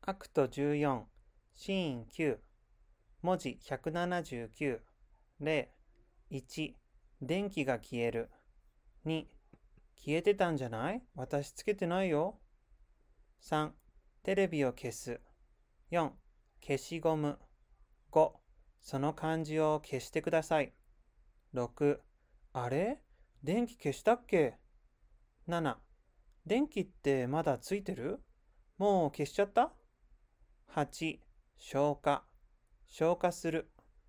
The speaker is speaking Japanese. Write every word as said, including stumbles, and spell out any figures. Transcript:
アクトじゅうよん、シーンきゅう、文字ひゃくななじゅうきゅう、例、いち、電気が消える。に、消えてたんじゃない？私つけてないよ。さん、テレビを消す。よん、消しゴム。ご、その漢字を消してください。ろく、あれ？電気消したっけ？なな、電気ってまだついてる？もう消しちゃった？はち、消火。消火する。